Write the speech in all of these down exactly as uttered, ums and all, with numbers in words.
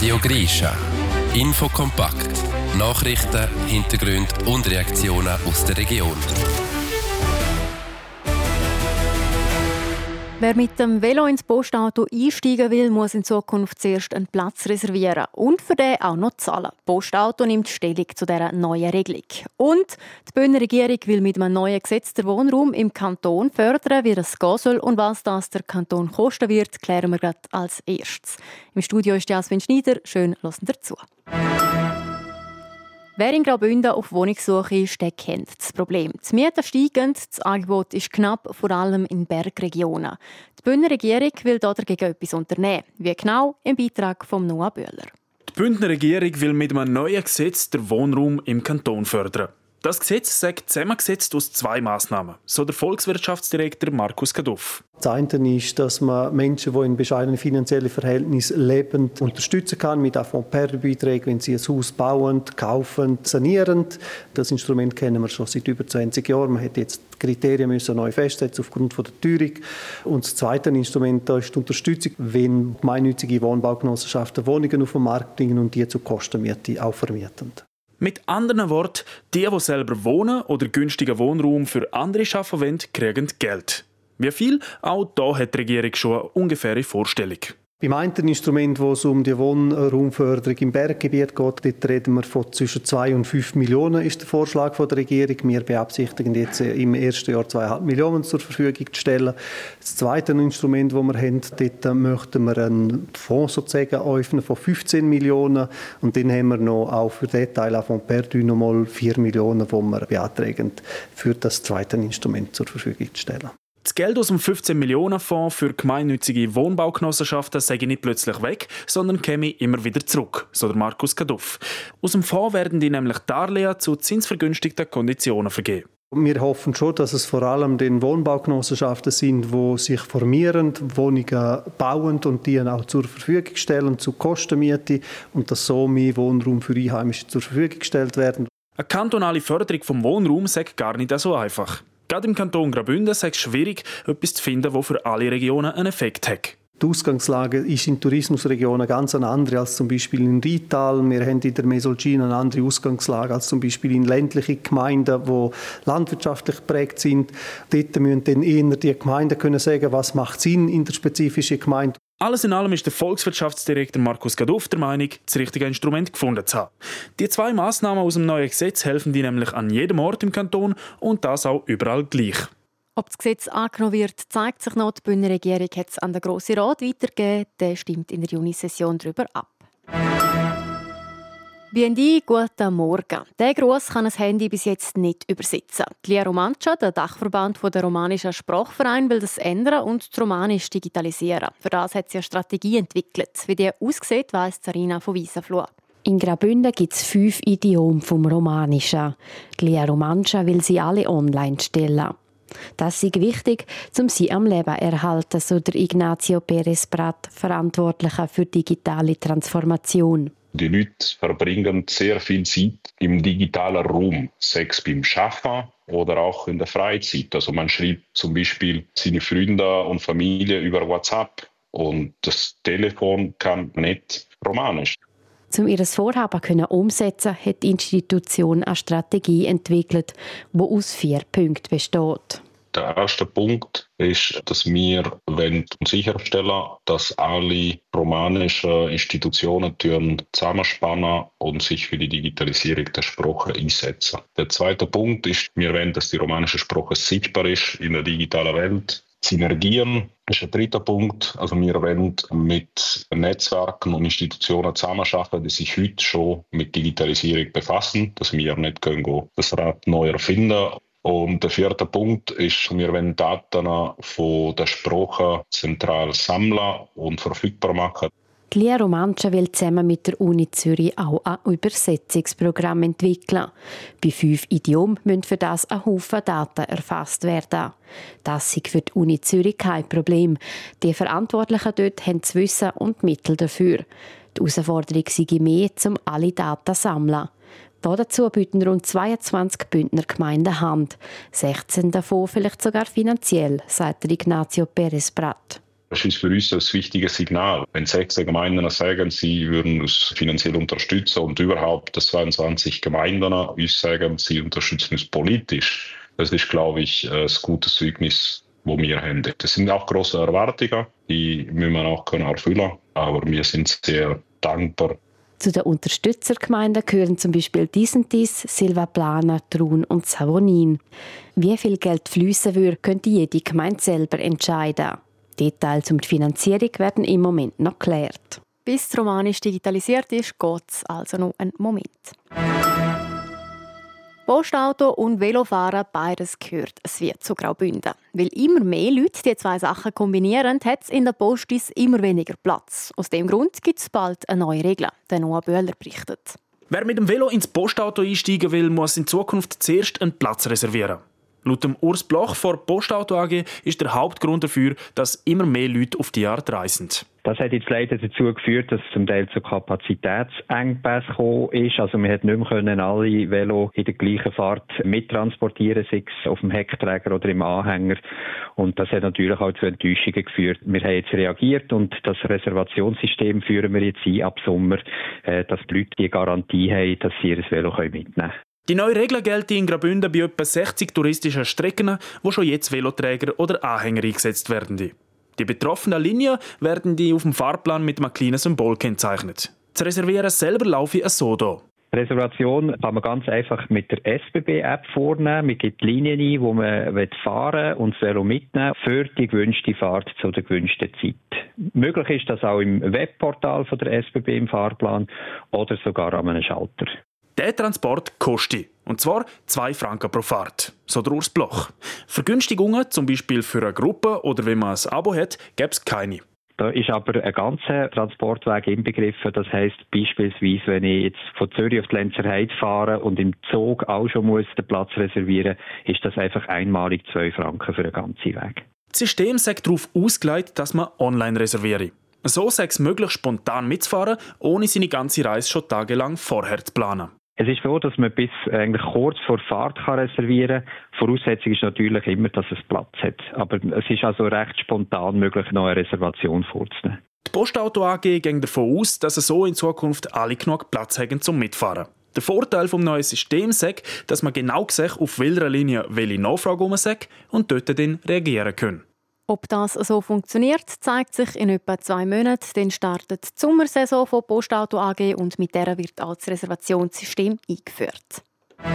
Radio Grischa. Infokompakt. Nachrichten, Hintergründe und Reaktionen aus der Region. Wer mit dem Velo ins Postauto einsteigen will, muss in Zukunft zuerst einen Platz reservieren und für den auch noch zahlen. Das Postauto nimmt Stellung zu dieser neuen Regelung. Und die Bündner Regierung will mit einem neuen Gesetz den Wohnraum im Kanton fördern, wie das gehen soll und was das der Kanton kosten wird, klären wir gerade als erstes. Im Studio ist Jasmin Schneider. Schön, hören dazu. Wer in Graubünden auf Wohnungssuche ist, der kennt das Problem. Die Mieten steigen, das Angebot ist knapp, vor allem in Bergregionen. Die Bündner Regierung will dagegen etwas unternehmen. Wie genau? Im Beitrag von Noah Böhler. Die Bündner Regierung will mit einem neuen Gesetz den Wohnraum im Kanton fördern. Das Gesetz sagt zusammengesetzt aus zwei Massnahmen, so der Volkswirtschaftsdirektor Markus Kaduff. Das eine ist, dass man Menschen, die in bescheidenen finanziellen Verhältnissen leben, unterstützen kann mit Fonds-Perdu-Beiträgen, wenn sie ein Haus bauen, kaufen, sanieren. Das Instrument kennen wir schon seit über zwanzig Jahren. Man hat jetzt die Kriterien müssen neu festsetzen aufgrund der Teuerung. Und das zweite Instrument da ist die Unterstützung, wenn gemeinnützige Wohnbaugenossenschaften Wohnungen auf den Markt bringen und die zu Kostenmiete auch vermieten. Mit anderen Worten, die, die selber wohnen oder günstigen Wohnraum für andere schaffen wollen, kriegen Geld. Wie viel? Auch da hat die Regierung schon eine ungefähre Vorstellung. Beim einen Instrument, wo es um die Wohnraumförderung im Berggebiet geht, dort reden wir von zwischen zwei und fünf Millionen, ist der Vorschlag von der Regierung. Wir beabsichtigen jetzt im ersten Jahr zwei Komma fünf Millionen zur Verfügung zu stellen. Das zweite Instrument, das wir haben, dort möchten wir einen Fonds sozusagen öffnen von fünfzehn Millionen. Und dann haben wir noch auch für den Teil auch von Perdu noch mal vier Millionen, die wir beantragen, für das zweite Instrument zur Verfügung zu stellen. Das Geld aus dem fünfzehn Millionen Fonds für gemeinnützige Wohnbaugenossenschaften sei nicht plötzlich weg, sondern käme immer wieder zurück, so der Markus Kaduff. Aus dem Fonds werden die nämlich Darlehen zu zinsvergünstigten Konditionen vergeben. Wir hoffen schon, dass es vor allem den Wohnbaugenossenschaften sind, die sich formieren, Wohnungen bauen und die auch zur Verfügung stellen, zu Kostenmiete und dass so mehr Wohnraum für Einheimische zur Verfügung gestellt werden. Eine kantonale Förderung vom Wohnraum sei gar nicht so einfach. Gerade im Kanton Graubünden ist es schwierig, etwas zu finden, das für alle Regionen einen Effekt hat. Die Ausgangslage ist in Tourismusregionen ganz eine andere als zum Beispiel in Rital. Wir haben in der Mesolcine eine andere Ausgangslage als zum Beispiel in ländlichen Gemeinden, die landwirtschaftlich geprägt sind. Dort müssen dann eher die Gemeinden können sagen, was macht Sinn in der spezifischen Gemeinde. Alles in allem ist der Volkswirtschaftsdirektor Markus Kaduff der Meinung, das richtige Instrument gefunden zu haben. Die zwei Massnahmen aus dem neuen Gesetz helfen die nämlich an jedem Ort im Kanton und das auch überall gleich. Ob das Gesetz angenommen wird, zeigt sich noch. Die Bündner Regierung hat es an den Grossen Rat weitergegeben. Der stimmt in der Junisession darüber ab. Biendi, guten Morgen. Diesen Gruss kann ein Handy bis jetzt nicht übersetzen. Die Lia Romancia, der Dachverband der romanischen Sprachverein, will das ändern und das Romanisch digitalisieren. Für das hat sie eine Strategie entwickelt. Wie die aussieht, weiss Zarina von Wiesenfluh. In Graubünden gibt es fünf Idiome vom Romanischen. Die Lia Romancia will sie alle online stellen. Das ist wichtig, um sie am Leben zu erhalten, so der Ignacio Perez Prat, Verantwortlicher für digitale Transformation. Die Leute verbringen sehr viel Zeit im digitalen Raum, sei es beim Arbeiten oder auch in der Freizeit. Also man schreibt zum Beispiel seine Freunde und Familie über WhatsApp und das Telefon kann nicht Romanisch. Um ihr Vorhaben umsetzen, hat die Institution eine Strategie entwickelt, die aus vier Punkten besteht. Der erste Punkt ist, dass wir sicherstellen wollen, dass alle romanischen Institutionen zusammenspannen und sich für die Digitalisierung der Sprache einsetzen. Der zweite Punkt ist, wir wollen, dass die romanische Sprache sichtbar ist in der digitalen Welt. Synergien ist der dritte Punkt. Also wir wollen mit Netzwerken und Institutionen zusammenarbeiten, die sich heute schon mit Digitalisierung befassen, dass wir nicht gehen, das Rad neu erfinden. Und der vierte Punkt ist, wir wollen Daten von der Sprache zentral sammeln und verfügbar machen. Die Lia Romancia will zusammen mit der Uni Zürich auch ein Übersetzungsprogramm entwickeln. Bei fünf Idiomen müssen für das ein Haufen Daten erfasst werden. Das ist für die Uni Zürich kein Problem. Die Verantwortlichen dort haben das Wissen und die Mittel dafür. Die Herausforderung sei mehr, um alle Daten zu sammeln. Dazu bieten rund zweiundzwanzig Bündner Gemeinden Hand. sechzehn davon vielleicht sogar finanziell, sagt Ignacio Perez Prat. Das ist für uns ein wichtiges Signal. Wenn sechs Gemeinden sagen, sie würden uns finanziell unterstützen und überhaupt das zweiundzwanzig Gemeinden uns sagen, sie unterstützen uns politisch, das ist, glaube ich, ein gutes Zeugnis, das wir haben. Das sind auch grosse Erwartungen, die müssen wir auch erfüllen können, aber wir sind sehr dankbar. Zu den Unterstützergemeinden gehören zum Beispiel Disentis, Silvaplana, Trun und Savonin. Wie viel Geld fließen würde, könnte jede Gemeinde selber entscheiden. Details um die Finanzierung werden im Moment noch geklärt. Bis die Romanisch digitalisiert ist, geht es also noch einen Moment. Postauto und Velofahren, beides gehört es wird zu Graubünden. Weil immer mehr Leute die zwei Sachen kombinieren, hat es in der Postis immer weniger Platz. Aus dem Grund gibt es bald eine neue Regel. Der Noah Böhler berichtet. Wer mit dem Velo ins Postauto einsteigen will, muss in Zukunft zuerst einen Platz reservieren. Laut dem Urs Bloch von Postauto A G ist der Hauptgrund dafür, dass immer mehr Leute auf die Art reisen. Das hat jetzt leider dazu geführt, dass es zum Teil zu Kapazitätsengpässen gekommen ist. Also man hat nicht mehr können alle Velo in der gleichen Fahrt mittransportieren, sei es auf dem Heckträger oder im Anhänger. Und das hat natürlich auch zu Enttäuschungen geführt. Wir haben jetzt reagiert und das Reservationssystem führen wir jetzt ein ab Sommer, dass die Leute die Garantie haben, dass sie ihr Velo mitnehmen können. Die neue Regel gilt in Graubünden bei etwa sechzig touristischen Strecken, wo schon jetzt Veloträger oder Anhänger eingesetzt werden. Die betroffenen Linien werden die auf dem Fahrplan mit einem kleinen Symbol kennzeichnet. Das Reservieren selber laufe so hier. Reservation kann man ganz einfach mit der S B B-App vornehmen. Man gibt Linien ein, wo man fahren und das Velo mitnehmen für die gewünschte Fahrt zu der gewünschten Zeit. Möglich ist das auch im Webportal von der S B B im Fahrplan oder sogar an einem Schalter. Der Transport kostet, und zwar zwei Franken pro Fahrt, so der Urs Bloch. Vergünstigungen, zum Beispiel für eine Gruppe oder wenn man ein Abo hat, gäbe es keine. Da ist aber ein ganzer Transportweg inbegriffen. Das heisst beispielsweise, wenn ich jetzt von Zürich auf die Lenzerheide fahre und im Zug auch schon muss den Platz reservieren muss, ist das einfach einmalig zwei Franken für den ganzen Weg. Das System sagt darauf ausgelegt, dass man online reserviere. So sei es möglich, spontan mitzufahren, ohne seine ganze Reise schon tagelang vorher zu planen. Es ist so, dass man bis eigentlich kurz vor Fahrt kann reservieren kann. Voraussetzung ist natürlich immer, dass es Platz hat. Aber es ist also recht spontan möglich, noch eine Reservation vorzunehmen. Die Postauto A G geht davon aus, dass es so in Zukunft alle genug Platz haben zum Mitfahren. Der Vorteil des neuen Systems ist, dass man genau sieht, auf welcher Linie welche Nachfrage um ist und dort dann reagieren kann. Ob das so funktioniert, zeigt sich in etwa zwei Monaten. Dann startet die Sommersaison von Postauto A G und mit der wird auch das Reservationssystem eingeführt.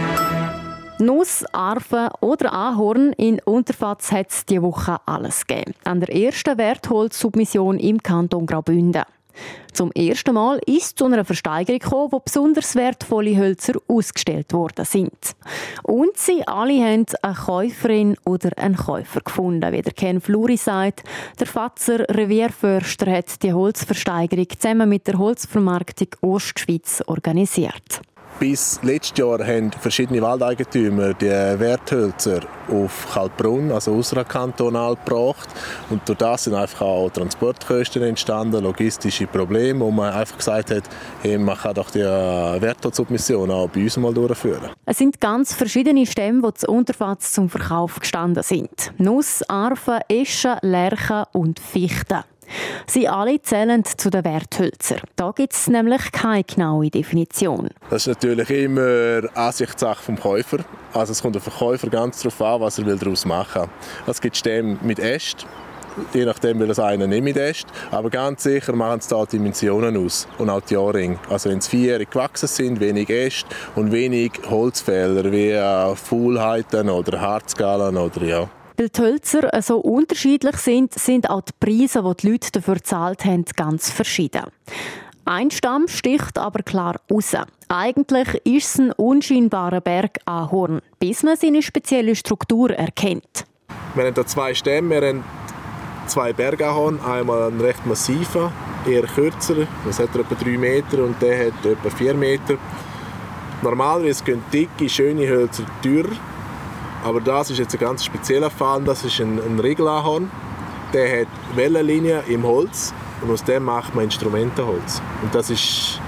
Nuss, Arven oder Ahorn, in Unterfatz hat es diese Woche alles gegeben. An der ersten Wertholz-Submission im Kanton Graubünden. Zum ersten Mal ist es zu einer Versteigerung gekommen, wo besonders wertvolle Hölzer ausgestellt worden sind. Und sie alle haben eine Käuferin oder einen Käufer gefunden, wie der Ken Fluri sagt. Der Fatzer Revierförster hat die Holzversteigerung zusammen mit der Holzvermarktung Ostschweiz organisiert. Bis letztes Jahr haben verschiedene Waldeigentümer die Werthölzer auf Kaltbrunn, also ausserkantonal, gebracht. Und durch das sind einfach auch Transportkosten entstanden, logistische Probleme, wo man einfach gesagt hat, hey, man kann doch die Wertholzsubmission auch bei uns mal durchführen. Es sind ganz verschiedene Stämme, die zu Unterfatz zum Verkauf gestanden sind. Nuss, Arven, Eschen, Lärchen und Fichten. Sie alle zählen zu den Werthölzern. Da gibt es nämlich keine genaue Definition. Das ist natürlich immer Ansichtssache vom Käufer. Also es kommt auf den Käufer ganz darauf an, was er daraus machen will. Es gibt Stämme mit Ästen. Je nachdem will das einer nicht mit Ästen. Aber ganz sicher machen es da die Dimensionen aus und auch die Jahrringe. Also wenn es vierjährig gewachsen sind, wenig Äste und wenig Holzfehler wie Faulheiten oder Harzgallen oder ja. Weil die Hölzer so unterschiedlich sind, sind auch die Preise, die die Leute dafür gezahlt haben, ganz verschieden. Ein Stamm sticht aber klar raus. Eigentlich ist es ein unscheinbarer Bergahorn, bis man seine spezielle Struktur erkennt. Wir haben hier zwei Stämme. Wir haben zwei Bergahorn. Einmal einen recht massiven, eher kürzer. Das hat etwa drei Meter und der hat etwa vier Meter. Normalerweise gehen dicke, schöne Hölzer teurer. Aber das ist jetzt ein ganz spezieller Fall. Das ist ein, ein Riegelahorn. Der hat Wellenlinien im Holz und aus dem macht man Instrumentenholz. Und das ist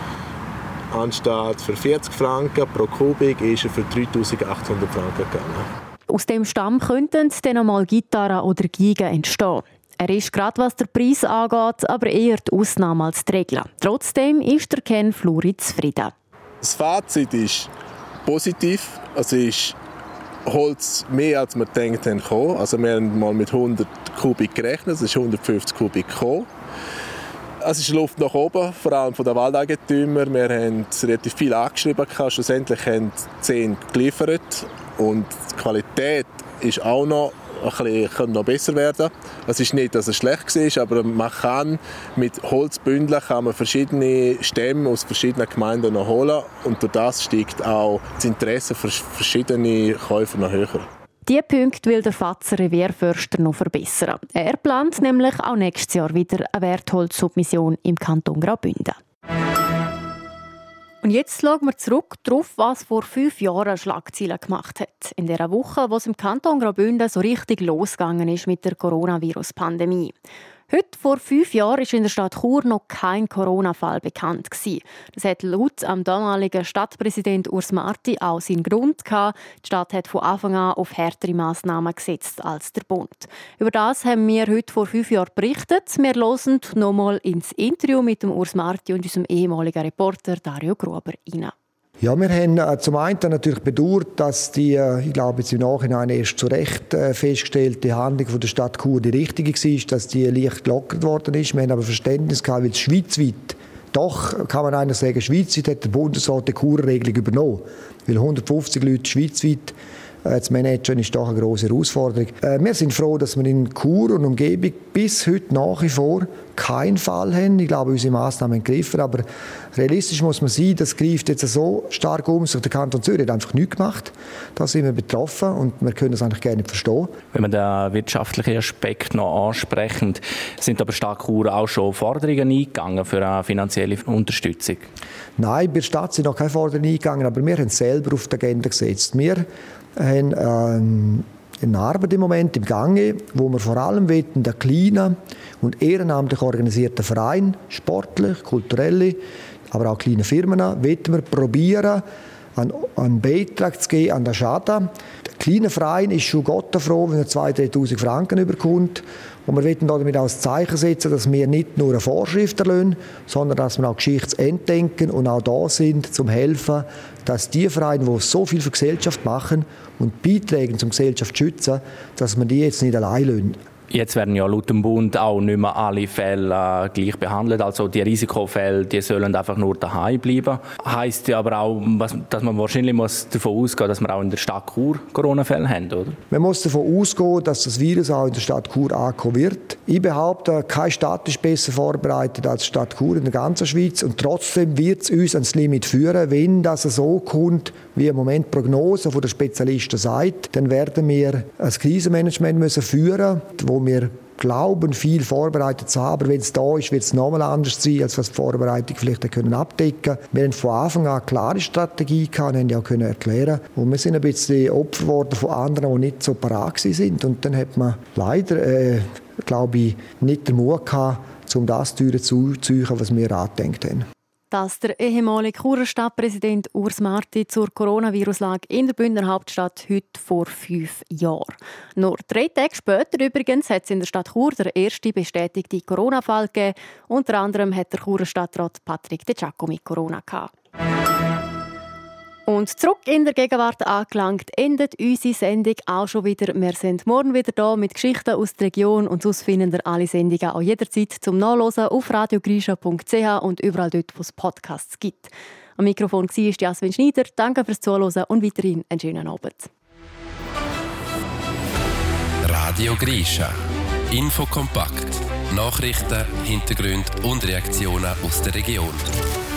anstatt für vierzig Franken pro Kubik ist er für dreitausendachthundert Franken gegangen. Aus dem Stamm könnten dann einmal Gitarren oder Geigen entstehen. Er ist gerade was der Preis angeht, aber eher die Ausnahme als die Regel. Trotzdem ist der Ken Fluri zufrieden. Das Fazit ist positiv. Also ist Holz mehr als wir gedacht haben. Also wir haben mal mit hundert Kubik gerechnet, es ist hundertfünfzig Kubik gekommen. Es ist Luft nach oben, vor allem von den Waldeigentümern. Wir haben relativ viel angeschrieben, schlussendlich haben zehn geliefert und die Qualität ist auch noch ein bisschen, noch besser werden. Es ist nicht, dass es schlecht war, aber man kann mit Holzbündeln kann man verschiedene Stämme aus verschiedenen Gemeinden noch holen und durch das steigt auch das Interesse für verschiedene Käufer noch höher. Diese Punkte will der Fatzer Revierförster noch verbessern. Er plant nämlich auch nächstes Jahr wieder eine Wertholzsubmission im Kanton Graubünden. Und jetzt schauen wir zurück darauf, was vor fünf Jahren Schlagzeilen gemacht hat. In der Woche, wo es im Kanton Graubünden so richtig losgegangen ist mit der Coronavirus-Pandemie. Heute vor fünf Jahren war in der Stadt Chur noch kein Corona-Fall bekannt. Das hat laut am damaligen Stadtpräsident Urs Marti auch seinen Grund gehabt. Die Stadt hat von Anfang an auf härtere Massnahmen gesetzt als der Bund. Über das haben wir heute vor fünf Jahren berichtet. Wir hören nochmal ins Interview mit dem Urs Marti und unserem ehemaligen Reporter Dario Gruber rein. Ja, wir haben äh, zum einen natürlich bedauert, dass die, äh, ich glaube jetzt im Nachhinein erst zu Recht äh, festgestellte Handlung von der Stadt Chur die richtige war, dass die leicht gelockert worden ist. Wir haben aber Verständnis gehabt, weil es schweizweit, doch kann man eigentlich sagen, schweizweit hat der Bundesrat die Chur-Regelung übernommen. Weil hundertfünfzig Leute schweizweit äh, zu managen ist doch eine grosse Herausforderung. Äh, wir sind froh, dass wir in Chur und Umgebung bis heute nach wie vor keinen Fall haben. Ich glaube, unsere Massnahmen haben gegriffen, aber realistisch muss man sein, das greift jetzt so stark um sich. Der Kanton Zürich hat einfach nichts gemacht. Da sind wir betroffen und wir können das eigentlich gerne nicht verstehen. Wenn wir den wirtschaftlichen Aspekt noch ansprechen, sind aber Stadt Chur auch schon Forderungen eingegangen für eine finanzielle Unterstützung? Nein, bei der Stadt sind noch keine Forderungen eingegangen, aber wir haben es selber auf die Agenda gesetzt. Wir haben ähm, eine Arbeit im Moment im Gange, wo wir vor allem wollen, den kleinen und ehrenamtlich organisierten Verein, sportlich, kulturelle, aber auch kleine Firmen, wollen wir probieren, einen Beitrag zu geben an den Schaden. Der kleine Verein ist schon Gott froh, wenn er zweitausend, dreitausend Franken überkommt. Und wir wollen damit auch das Zeichen setzen, dass wir nicht nur eine Vorschrift erlösen, sondern dass wir auch Geschichtsende denken und auch da sind, zum helfen, dass die Vereine, die so viel für die Gesellschaft machen und beitragen, zum Gesellschaft zu schützen, dass wir die jetzt nicht allein lassen. Jetzt werden ja laut dem Bund auch nicht mehr alle Fälle äh, gleich behandelt. Also die Risikofälle, die sollen einfach nur daheim bleiben. Heisst ja aber auch, dass man wahrscheinlich muss davon ausgehen, dass wir auch in der Stadt Chur Corona-Fälle haben, oder? Man muss davon ausgehen, dass das Virus auch in der Stadt Chur ankommen wird. Ich behaupte, keine Stadt ist besser vorbereitet als die Stadt Chur in der ganzen Schweiz. Und trotzdem wird es uns ans Limit führen. Wenn das so kommt, wie im Moment die Prognose der Spezialisten sagt, dann werden wir ein Krisenmanagement müssen führen, wo wir glauben, viel vorbereitet zu haben. Aber wenn es da ist, wird es nochmal anders sein, als was die Vorbereitung vielleicht können abdecken können. Wir haben von Anfang an eine klare Strategie gehabt, haben ja auch können erklären. Und wir sind ein bisschen Opfer geworden von anderen, die nicht so parat sind. Und dann hat man leider, äh, glaube ich, nicht den Mut gehabt, um das zu ziehen, was wir angedenkt haben. Das der ehemalige Churer Stadtpräsident Urs Marti zur Coronavirus-Lage in der Bündner Hauptstadt heute vor fünf Jahren. Nur drei Tage später übrigens hat es in der Stadt Chur der erste bestätigte Corona-Fall gegeben. Unter anderem hat der Churer Stadtrat Patrick De Giacomi Corona gehabt. Und zurück in der Gegenwart angelangt, endet unsere Sendung auch schon wieder. Wir sind morgen wieder da mit Geschichten aus der Region und sonst finden ihr alle Sendungen auch jederzeit zum Nachlesen auf radiogrisha punkt c h und überall dort, wo es Podcasts gibt. Am Mikrofon war Jasmin Schneider. Danke fürs Zuhören und weiterhin einen schönen Abend. Radio Grisha. Infokompakt. Nachrichten, Hintergründe und Reaktionen aus der Region.